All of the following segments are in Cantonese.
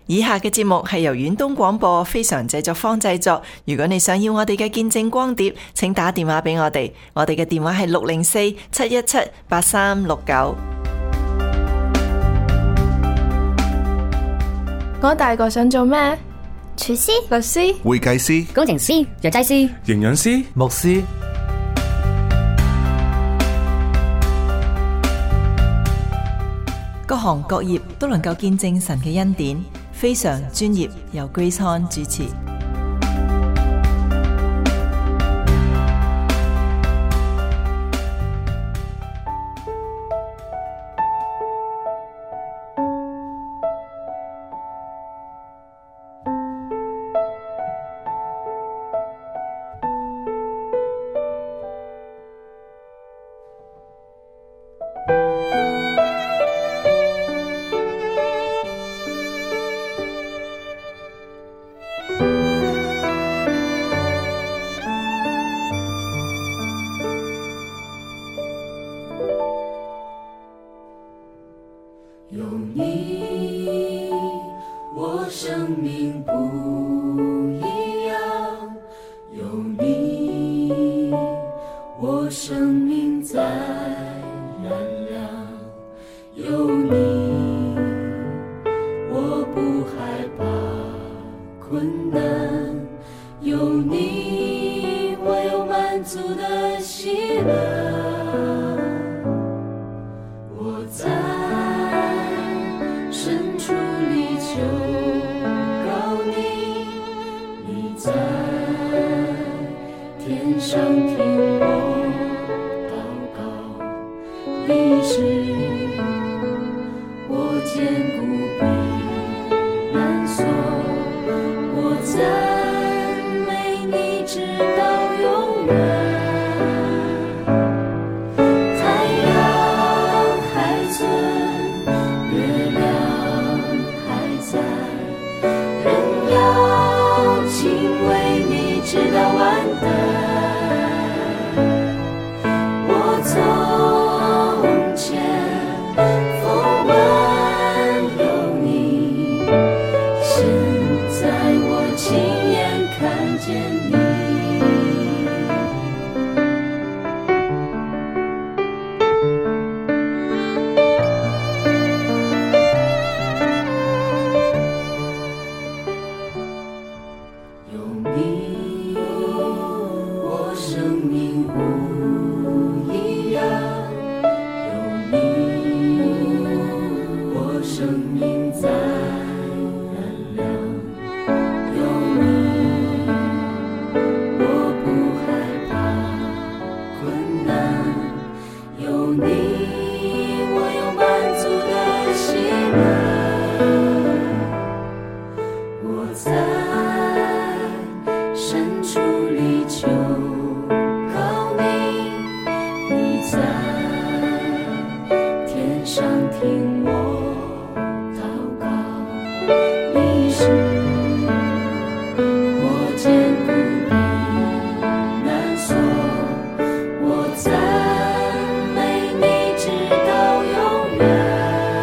以下嘅節目係由遠東廣播非常製作坊製作。如果你想要我哋嘅見證光碟，請打電話俾我哋。我哋嘅電話係604-717-8369。 我大個想做咩？ 廚師、 律師、 會計師、 工程師、藥劑師、 營養師、 牧師。 各行各業都能夠見證神嘅恩典，非常專業，由 Grace Han 主持。 有你，我生命不一样。有你，我生命在燃亮。有你，我不害怕困难。有你，我有满足的喜乐。我在深处里求告你，你在天上听我祷告。你是我坚固避难所，我赞美你直到永远。直到完蛋，我从前风闻有你，现在我亲眼看见你。有你，生命不一样。有你，我生命在燃亮。有你，我不害怕困难。有你，我有满足的喜乐。我在深处里求在天上听我祷告，你是我坚固避难所，我赞美你直到永远。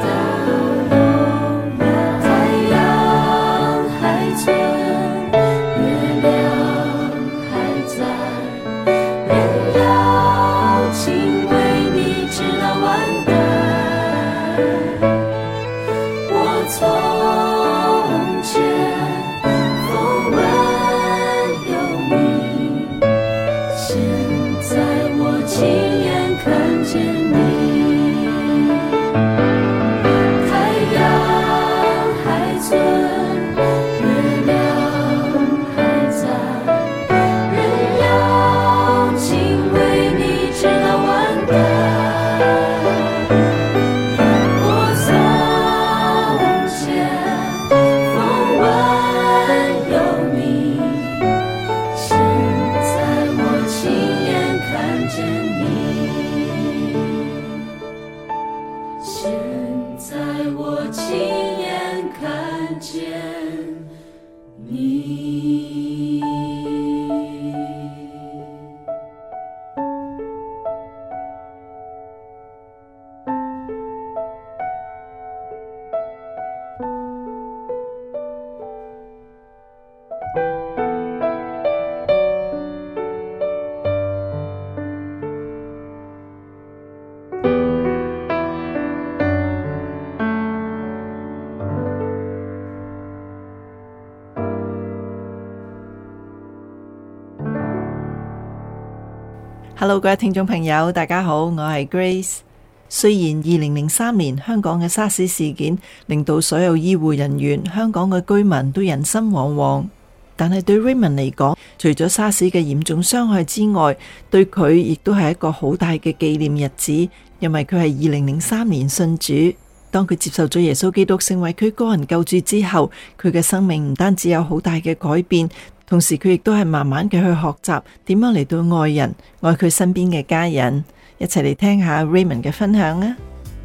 太阳还存，月亮还在，人要敬畏你直到完蛋。我从前风闻有你，现在我亲眼看见你。太阳还存，月亮还在，人要敬畏你直到完蛋。我从前风闻有你，现在我亲眼看见你。现在我亲眼看见你。 Hello， 各位聽眾朋友，大家好，我係 Grace。雖然2003年香港嘅沙士事件令到所有醫護人員、香港嘅居民都人心惶惶，但係對 Raymond 嚟講，除咗沙士嘅嚴重傷害之外，對佢亦都係一個好大嘅紀念日子，因為佢係2003年信主。當佢接受咗耶穌基督成為佢個人救主之後，佢嘅生命唔單止有好大嘅改變，同時佢亦都係慢慢嘅去學習點樣嚟到愛人，愛佢身邊嘅家人。一齊嚟聽下 Raymond 嘅分享啊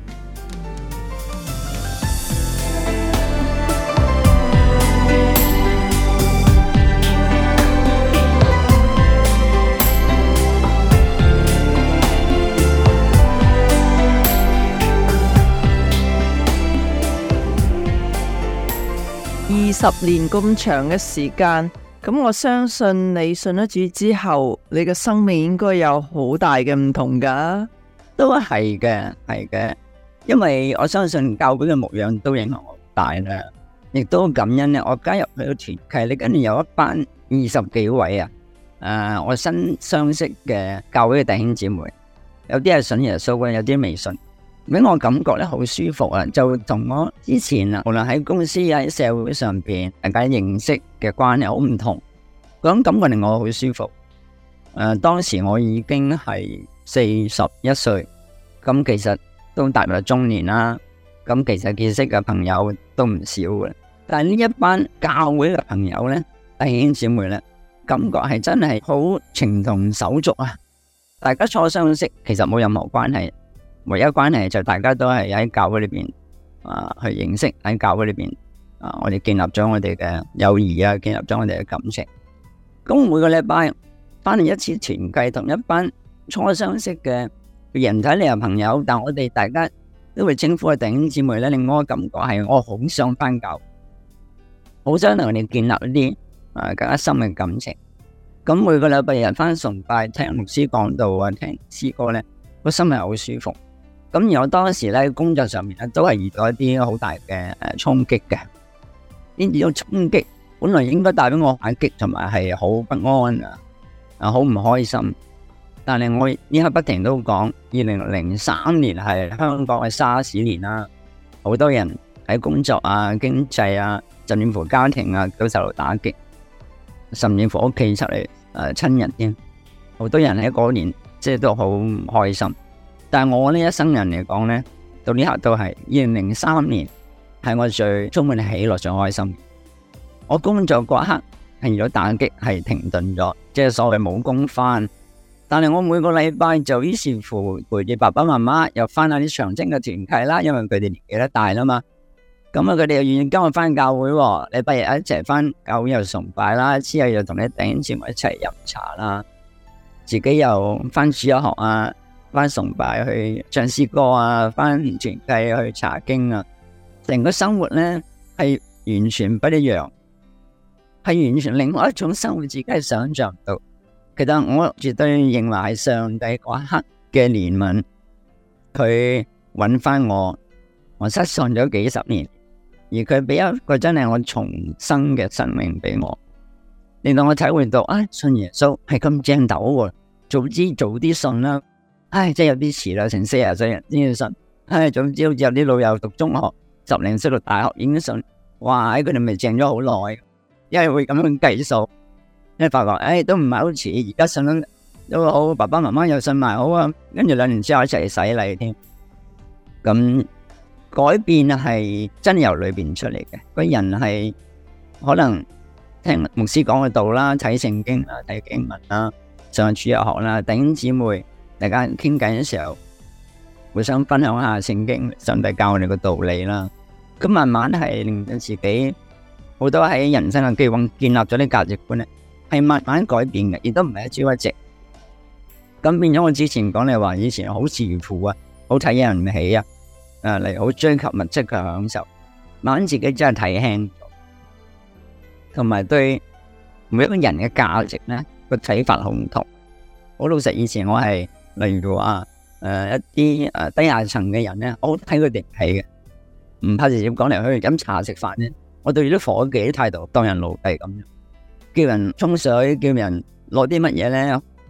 ！20年咁長嘅時間，咁我相信你信咗主之後，你嘅生命應該有好大嘅唔同噶。 都係嘅，係嘅，因為我相信教會嘅牧養都影響我大啦，亦都感恩咧。我加入佢嘅團契，你跟住有一班20幾位我新相識嘅教會嘅弟兄姊妹，有啲係信耶穌嘅，有啲未信。俾我感覺咧好舒服啊，就同我之前無論喺公司喺社會上邊大家認識嘅關係好唔同，嗰種感覺令我好舒服。當時我已經係41歲，咁其實都踏入中年啦。咁其實結識嘅朋友都唔少嘅，但係呢一班教會嘅朋友咧，弟兄姊妹咧，感覺係真係好情同手足啊！大家初相識其實冇任何關係。唯一關係就大家都係喺教會裏邊去認識，喺教會裏邊我哋建立咗我哋嘅友誼啊，建立咗我哋嘅感情。咁每個禮拜翻嚟一次團契，同一班初相識嘅人睇你係朋友，但我哋大家都會稱呼嘅弟兄姊妹咧，令我嘅感覺係我好想翻教，好想同我哋建立一啲更加深嘅感情。咁每個禮拜日翻崇拜，聽牧師講道啊，聽詩歌咧，個心係好舒服。咁而我當時咧工作上面咧都係遇到一啲好大嘅衝擊嘅，呢種衝擊本來應該帶俾我打擊同埋係好不安好唔開心。但係我呢刻不停都講，2003年係香港嘅沙士年啦，好多人喺工作啊、經濟啊，甚至乎家庭啊都受到打擊，甚至乎屋企出嚟親人添，好多人喺嗰年即係都好唔開心。但係我呢一生人嚟講呢，到呢刻都係2003年係我最充滿喜樂、最開心。我工作嗰刻係遇到打擊，係停頓咗，即係所謂冇工返。但係我每個禮拜就於是乎陪住爸爸媽媽又翻下啲長征嘅團契啦，因為佢哋年紀都大啦嘛。咁佢哋又願意跟我翻教會，禮拜日一齊翻教會又崇拜啦，之後又同啲弟兄姊妹一齊飲茶啦，自己又翻主日學啊。翻崇拜去唱詩歌啊，翻團契去查經啊，成個生活咧係完全不一樣，係完全另外一種生活，自己係想象唔到。其實我絕對認為係上帝嗰一刻嘅憐憫，佢揾翻我失喪咗幾十年，而佢俾一個真係我重生嘅生命俾我，令到我體會到信耶穌係咁正斗喎，早啲信啦。真係有啲遲啦，成40歲人先至信。總之好似有啲老友讀中學，10零歲讀大學已經信，哇！佢哋咪靜咗好耐，因為會咁樣計數，因為發覺都唔係好遲，而家信得都好，爸爸媽媽又信埋好啊，跟住2年之後一齊洗禮添。咁改變係真由裏邊出嚟嘅，個人係可能聽牧師講嘅道啦，睇聖經啦，睇經文啦，上主日學啦，弟兄姊妹。大家傾偈嘅時候，互相分享下聖經，上帝教我哋嘅道理啦。咁慢慢係令到自己好多喺人生嘅基礎建立咗啲價值觀咧，係慢慢改變嘅，亦都唔係一朝一夕。咁變咗我之前講你話，以前好自負啊，好睇人唔起啊，嚟好追求物質嘅享受，慢慢自己真係睇輕咗，同埋對每一個人嘅價值咧個睇法好唔同。好老實，以前我係。例如話一啲低下層嘅人咧，我睇佢哋唔起嘅，唔怕直接講嚟去飲茶食飯咧。我對啲伙計啲態度當人奴隸咁樣，叫人沖水，叫人攞啲乜嘢咧，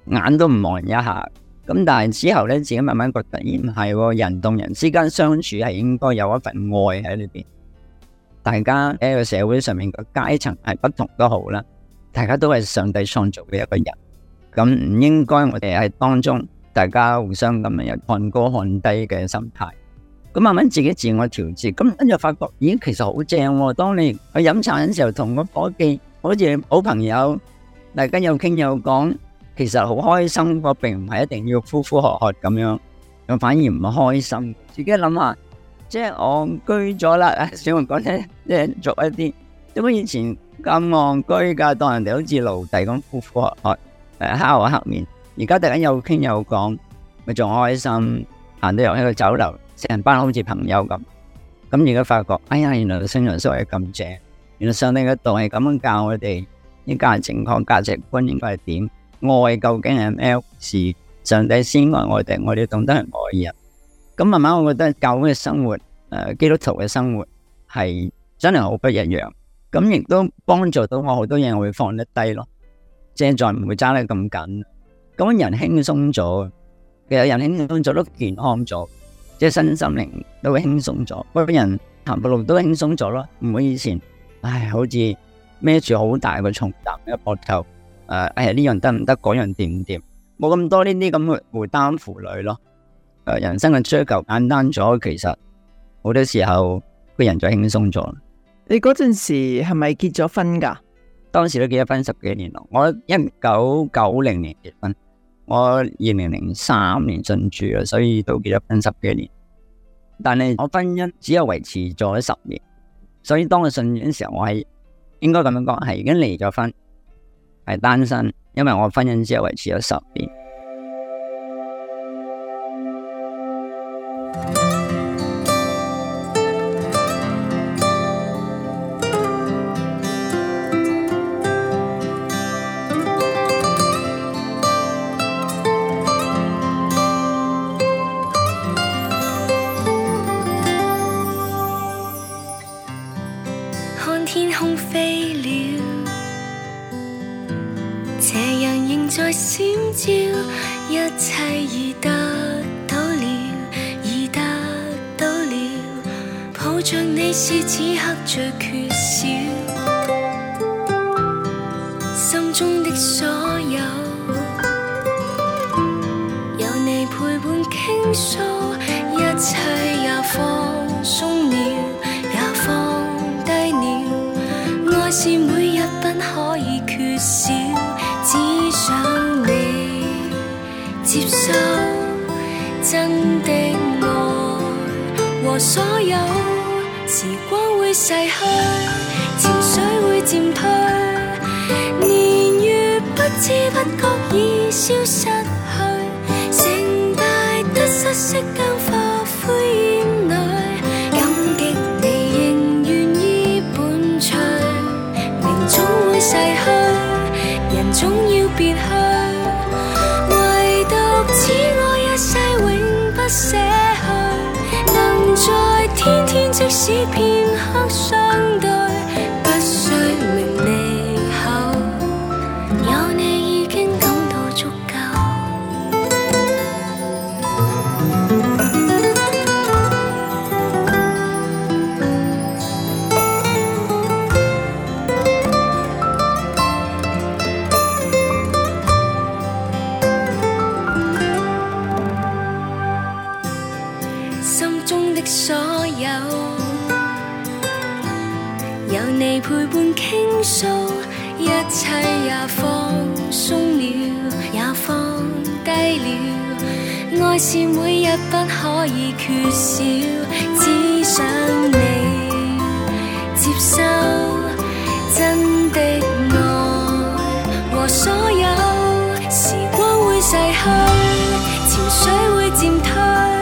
眼都唔望人一下。咁但係之後咧，自己慢慢覺得，唔係，人同人之間相處係應該有一份愛喺裏邊。大家喺個社會上面個階層係不同都好啦，大家都係上帝創造嘅一個人，咁唔應該我哋喺當中大家互相咁樣有看高看低嘅心態。咁慢慢自己自我調節，咁跟住發覺，咦，其實好正喎！當你去飲茶嘅時候，同個夥計好似好朋友，大家有傾有講，其實好開心。我並唔係一定要呼呼喝喝咁樣，咁反而唔開心。自己諗下，即係戇居咗啦。小紅講咧，即係做一啲點解以前咁戇居噶，當人哋好似奴隸咁呼呼喝喝，黑口黑面。而家大家有傾有講，咪仲開心，行到入喺個酒樓。成班好似朋友咁，咁而家發覺，哎呀，原來聖人所謂咁正，原來上帝嘅道係咁樣教我哋，呢家正確價值觀應該係點？愛究竟係咩事？上帝先愛我哋，我哋懂得係愛人。咁慢慢我覺得教會嘅生活，基督徒嘅生活係真係好不一樣。咁亦都幫助到我好多嘢，我會放得低咯，即係再唔會揸得咁緊。咁人輕鬆咗，其實人輕鬆咗都健康咗。即係身心靈都會輕鬆咗，個人行步路都輕鬆咗咯，唔會以前，好似孭住好大個重擔喺膊頭，呢樣得唔得，嗰樣掂唔掂，冇咁多呢啲咁嘅負擔負累咯。人生嘅追求簡單咗，其實好多時候個人就輕鬆咗。 你嗰陣時係咪結咗婚噶？ 當時都結咗婚10幾年咯，我1990年結婚。我2003年進駐啦，所以都結咗婚10幾年。但係我婚姻只有維持咗10年，所以當我信主嘅時候，我係應該咁樣講，係已經離咗婚，係單身，因為我婚姻只有維持咗10年。 天空飛了，斜陽仍在閃照，一切已得到了，已得到了。抱着你是此刻最缺少，心中的所有，有你陪伴傾訴，一切也放鬆了，也放低了。愛是每日不可以缺少，只想你接受真的愛和所有。時光會逝去，情緒會漸退，年月不知不覺已消失去，成敗得失色間化灰煙裏，感激你仍願意伴隨。總會逝去，人總要別去，唯獨此愛一世永不捨去，能在天天即使片刻相對，不需明離後，有你已經感到足夠。所有，有你陪伴傾訴，一切也放鬆了，也放低了。愛是每日不可以缺少，只想你接受真的愛和所有。時光會逝去，潮水會漸退，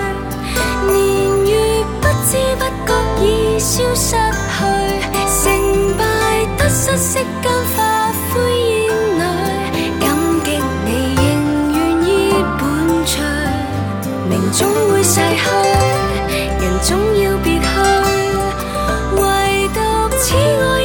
不知不覺已消失去，成敗得失色間化灰煙裏，感激你仍願意伴隨。命總會逝去，人總要別去，唯獨此愛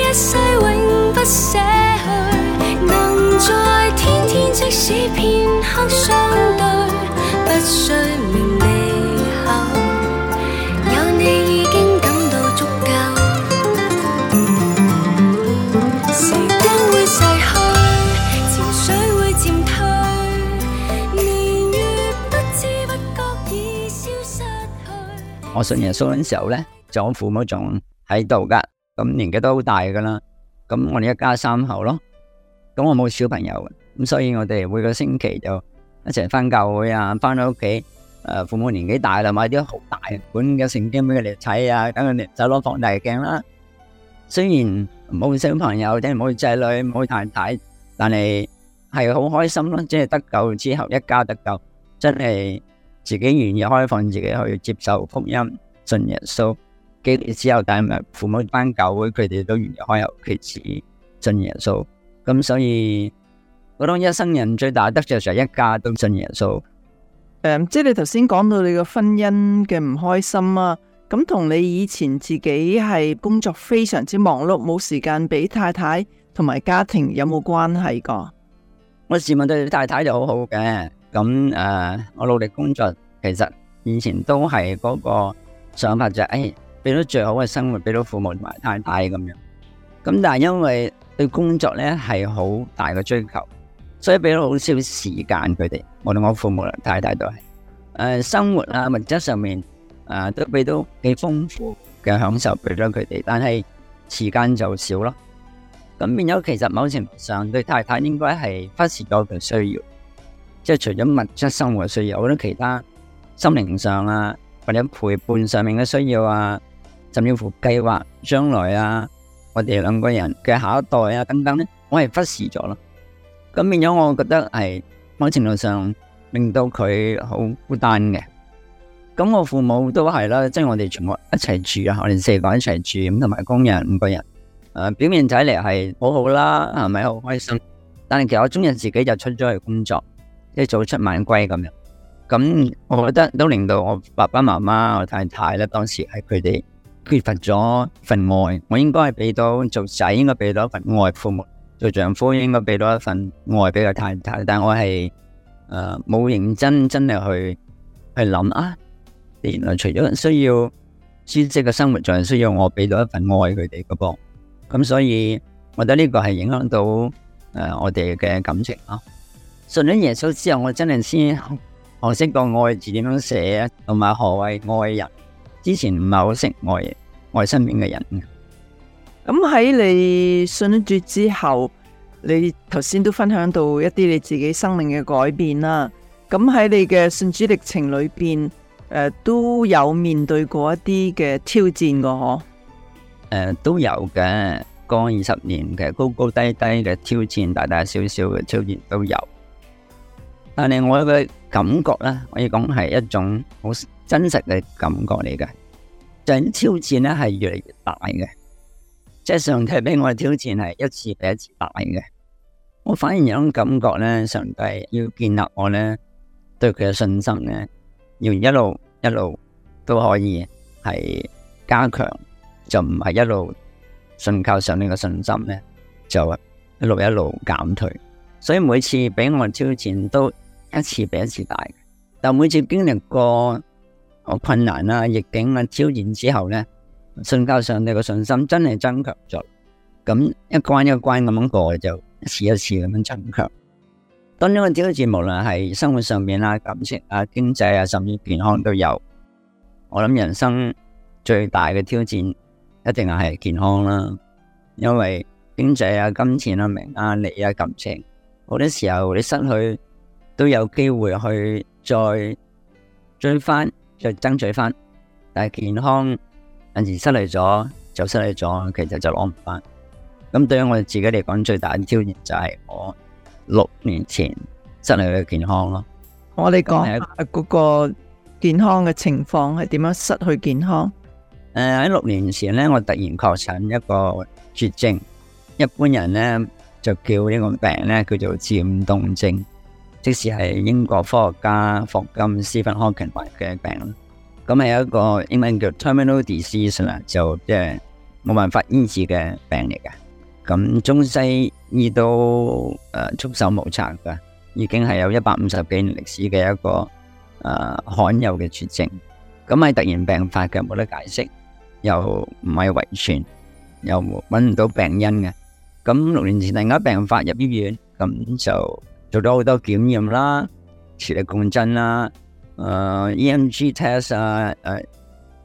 我信耶穌嗰陣時候咧，就我父母仲喺度噶，咁年紀都好大噶啦。咁我哋一家三口咯，咁我冇小朋友嘅，咁所以我哋每個星期就一齊翻教會啊，翻到屋企，父母年紀大啦，買啲好大本嘅聖經俾佢哋睇啊，等佢哋走攞放大鏡啦。雖然冇小朋友，即係冇仔女，冇太太，但係係好開心咯，即係得救之後一家得救，真係自己願意開放自己去接受福音，信耶穌。幾年之後，但係父母翻教會，佢哋都願意開口其詞信耶穌。咁所以我當一生人最大得着就係一家都信耶穌。 即係你頭先講到你個婚姻嘅唔開心啊，咁同你以前自己係工作非常之忙碌，冇時間俾太太同埋家庭有冇關係噶？ 我自問對太太就好好嘅，咁我努力工作，其實以前都係嗰個想法就係俾到最好嘅生活俾到父母同埋太太咁樣。咁但係因為對工作咧係好大嘅追求，所以俾咗好少時間佢哋，無論我父母太太都係生活啊物質上面都俾到幾豐富嘅享受俾咗佢哋，但係時間就少咯。咁變咗其實某程度上對太太應該係忽視咗佢需要，即係除咗物質生活嘅需要，好多其他心靈上啊或者陪伴上面嘅需要啊，甚至乎計劃將來啊我哋兩個人嘅下一代啊等等咧，我係忽視咗咯。咁變咗我覺得係某程度上令到佢好孤單嘅。咁我父母都係啦，即係我哋全部一齊住啊，我哋4個一齊住，咁同埋工人5個人，表面睇嚟係好好啦，係咪好開心？但係其實我中日自己就出咗去工作，即係早出晚歸咁樣。咁我覺得都令到我爸爸媽媽、我太太咧，當時係佢哋缺乏咗份愛。我應該係俾到做仔，應該俾到一份愛父母；做丈夫應該俾到一份愛俾個太太。但我係冇認真係去諗啊！原來除咗需要舒適嘅生活，仲係需要我俾到一份愛佢哋嘅噃。咁所以我覺得呢個係影響到我哋嘅感情咯。信咗耶穌之後，我真係先學識個愛字點樣寫，同埋何謂愛人。之前唔係好識愛身邊嘅人嘅。 咁喺你信咗主之後，你頭先都分享到一啲你自己生命嘅改變啦。咁喺你嘅信主歷程裏邊，都有面對過一啲嘅挑戰㗎嗬？ 都有嘅，過20年嘅高高低低嘅挑戰，大大小小嘅挑戰都有。但係我嘅感覺咧，可以講係一種好真實嘅感覺嚟嘅，就係挑戰咧係越嚟越大嘅，即係上帝俾我嘅挑戰係一次比一次大嘅。我反而有種感覺咧，上帝要建立我咧對佢嘅信心咧，要一路都可以係加強，就唔係一路信靠上帝嘅信心咧，就一路減退。所以每次俾我挑戰都一次比一次大嘅，但每次經歷過困難啊、逆境啊、挑戰之後咧，信靠上帝嘅信心真係增強咗。咁一關一關咁樣過，就一次一次咁樣增強。當中嘅挑戰，無論係生活上面啊、感情啊、經濟啊，甚至健康都有。我諗人生最大嘅挑戰一定係健康啦，因為經濟啊、金錢啊、名啊、利啊、感情，好多時候你失去都有機會去再追翻、再爭取翻，但係健康有時失去咗就失去咗，其實就攞唔翻。咁對於我哋自己嚟講，最大嘅挑戰就係我6年前失去嘅健康咯。 我哋講嗰個健康嘅情況係點樣失去健康？ 喺6年前咧，我突然確診一個絕症，一般人咧就叫呢個病咧叫做漸凍症，即使係英國科學家霍金 Stephen Hawking 嘅病。咁係一個英文叫 terminal disease 啦，就即係冇辦法醫治嘅病嚟嘅。咁中西醫都束手無策噶，已經係有150幾年歷史嘅一個罕有嘅絕症。咁係突然病發嘅，冇得解釋，又唔係遺傳，又搵唔到病因嘅。咁6年前突然間病發入醫院，咁就做咗好多檢驗啦，磁力共振啦，EMG test 啊，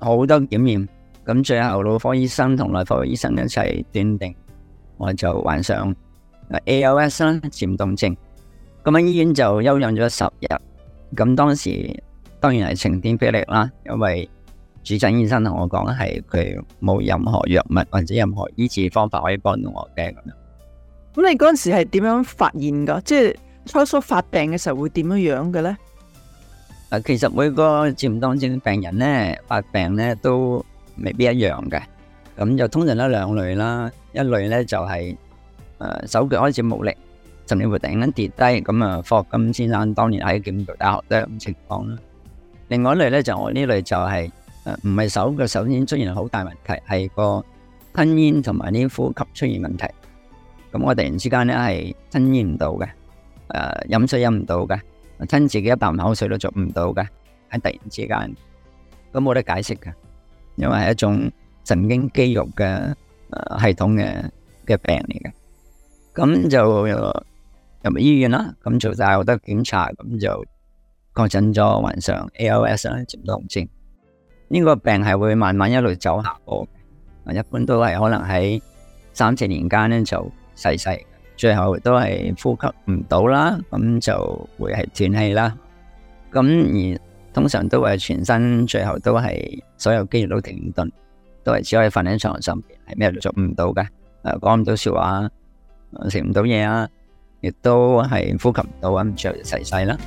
好多檢驗，咁最後腦科醫生同內科醫生一齊斷定，我就患上 ALS 啦，漸凍症。咁喺醫院就休養咗10日。咁當時當然係晴天霹靂啦，因為主診醫生同我講係佢冇任何藥物或者任何醫治方法可以幫到我嘅咁樣。 咁你嗰陣時係點樣發現噶？即係初初發病嘅時候會點樣樣嘅咧？ 其實每個漸凍症病人咧發病咧都未必一樣嘅，咁就通常有兩類啦。一類咧就係手腳開始冇力，甚至乎突然間跌低，咁啊霍金先生當年喺劍橋大學都係咁情況啦。另外一類咧就我呢類就係唔係手腳首先出現好大問題，係個吞咽同埋啲呼吸出現問題。咁我突然之間咧係吞咽唔到嘅，飲水飲唔到嘅。吞自己一啖口水都做唔到嘅，喺突然之間，咁冇得解釋嘅，因為係一種神經肌肉嘅系統嘅病嚟嘅。咁就入醫院啦，咁做晒好多檢查，咁就確診咗患上 ALS 啦，漸凍症。呢個病係會慢慢一路走下坡嘅，一般都係可能喺3-4年間咧就逝世。最後都係呼吸唔到啦，咁就會係斷氣啦。咁而通常都係全身最後都係所有肌肉都停頓，都係只可以瞓喺床上邊，係咩都做唔到嘅。講唔到說話，食唔到嘢啊，亦都係呼吸唔到，咁最後就逝世啦。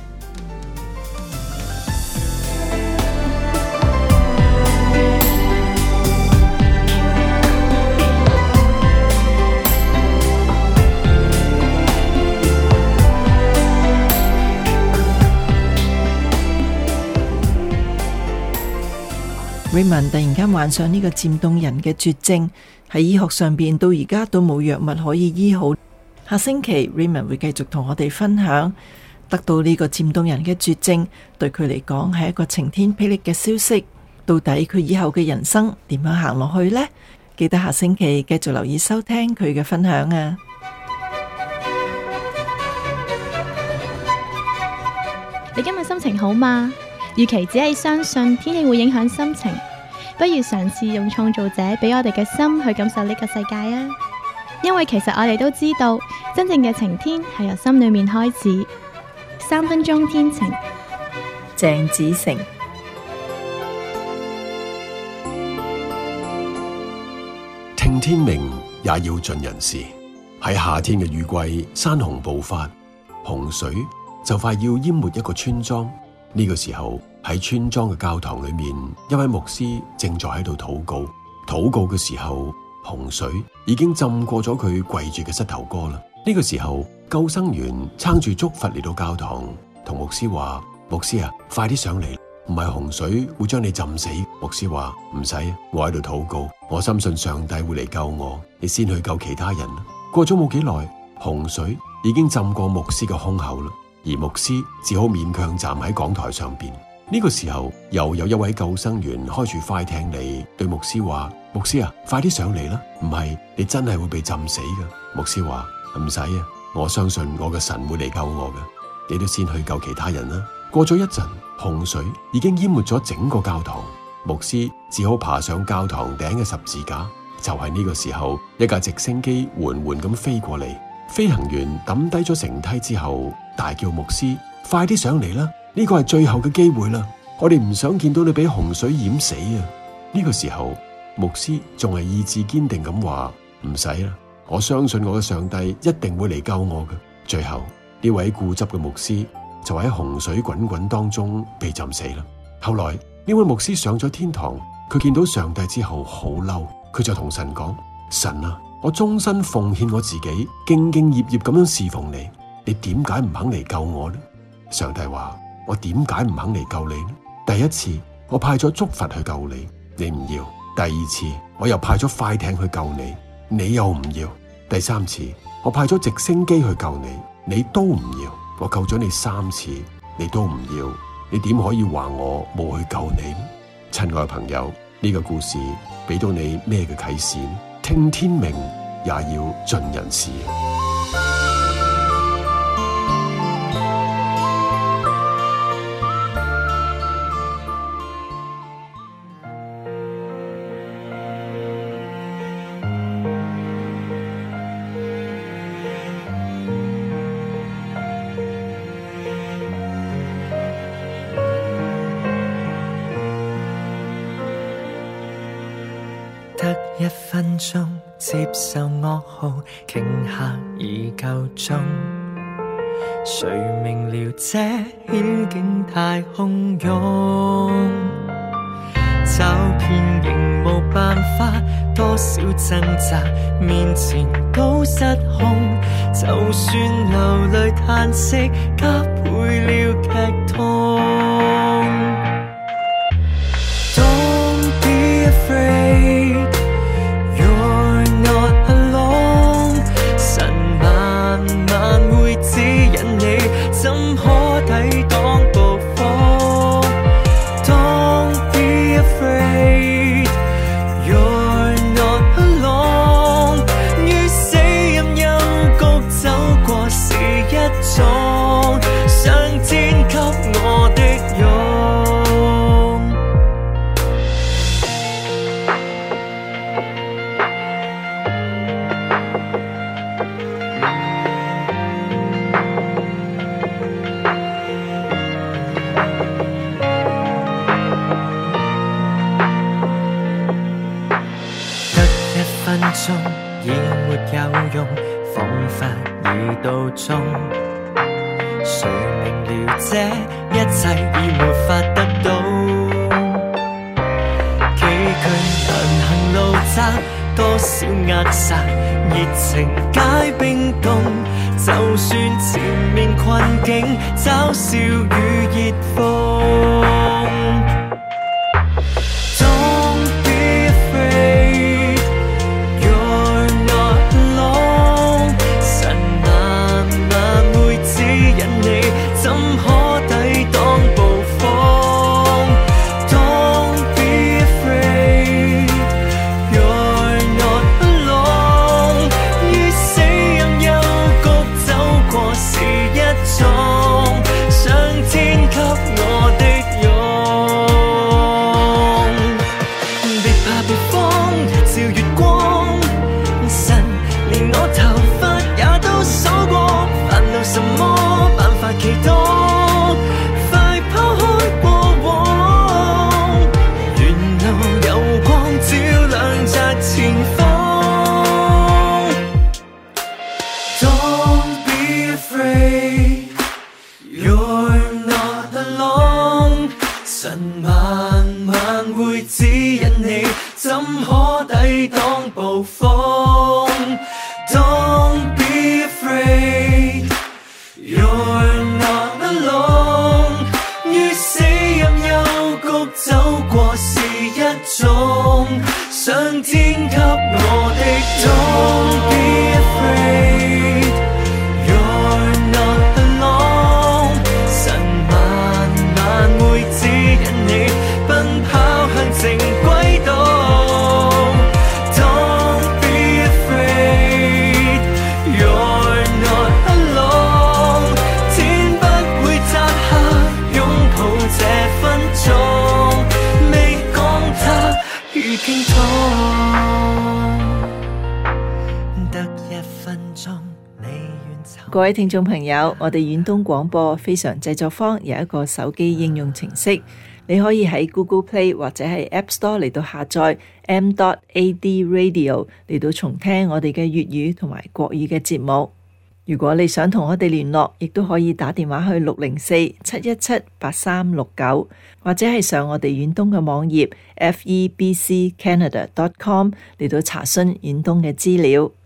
Raymond 突然間患上呢個漸凍人嘅絕症，喺醫學上邊到而家都冇藥物可以醫好。下星期 Raymond 會繼續同我哋分享，得到呢個漸凍人嘅絕症對佢嚟講係一個晴天霹靂嘅消息。到底佢以後嘅人生點樣行落去呢？記得下星期繼續留意收聽佢嘅分享啊！ 你今日心情好嗎？與其只係相信天氣會影響心情，不如嘗試用創造者俾我哋嘅心去感受呢個世界啊！因為其實我哋都知道，真正嘅晴天係由心裏面開始。3分鐘天晴， 鄭子誠。 聽天命也要盡人事。喺夏天嘅雨季，山洪暴發，洪水就快要淹沒一個村莊。呢個時候喺村莊嘅教堂裏面，一位牧師正在喺度禱告。禱告嘅時候，洪水已經浸過咗佢跪住嘅膝頭哥啦。呢個時候，救生員撐住竹筏嚟到教堂，同牧師話：牧師啊，快啲上嚟，唔係洪水會將你浸死。牧師話：唔使，我喺度禱告，我深信上帝會嚟救我，你先去救其他人。過咗冇幾耐，洪水已經浸過牧師嘅胸口啦。而牧師只好勉強站喺講台上邊。呢個時候又有一位救生員開住快艇嚟，對牧師話：牧師啊，快啲上嚟啦，唔係你真係會被浸死㗎。牧師話：唔使啊，我相信我嘅神會嚟救我㗎，你都先去救其他人啦。過咗一陣，洪水已經淹沒咗整個教堂，牧師只好爬上教堂頂嘅十字架。就係呢個時候，一架直升機緩緩咁飛過嚟。飛行員抌低咗繩梯之後，大叫牧師：快啲上嚟啦！呢個係最後嘅機會啦！我哋唔想見到你俾洪水淹死啊！呢個時候，牧師仲係意志堅定咁話：唔使啦，我相信我嘅上帝一定會嚟救我嘅。最後呢位固執嘅牧師就喺洪水滾滾當中被浸死啦。後來呢位牧師上咗天堂，佢見到上帝之後好嬲，佢就同神講：神啊！我終身奉獻我自己，兢兢業業咁樣侍奉你，你點解唔肯嚟救我呢？上帝話：我點解唔肯嚟救你呢？第一次我派咗竹筏去救你，你唔要；第二次我又派咗快艇去救你，你又唔要；第三次我派咗直升機去救你，你都唔要。我救咗你3次，你都唔要，你點可以話我冇去救你呢？親愛嘅朋友，呢個故事俾到你咩嘅啟示呢？聽天命也要盡人事。 1分鐘接受噩耗，頃刻已夠鐘。誰明了這險境太洶湧，找遍仍無辦法，多少掙扎面前都失控。就算流淚嘆息，加倍了劇痛。Don't be afraid, you're not alone。神慢慢會指引你，怎可抵擋暴風。Don't be afraid, you're not alone。於死蔭幽谷走過是一種上天給我的勇。分鐘已沒有用，彷彿已到終。誰明了這一切已沒法得到？崎嶇難行路窄，多少扼殺，熱情皆冰凍。就算前面困境，嘲笑與熱風。 各位聽眾朋友，我哋遠東廣播非常製作坊有一個手機應用程式，你可以喺 Google Play 或者係 App Store 嚟到下載 m.ad radio 嚟到重聽我哋嘅粵語同埋國語嘅節目。如果你想同我哋聯絡，亦都可以打電話去604-717-8369，或者係上我哋遠東嘅網頁 febccanada.com 嚟到查詢遠東嘅資料。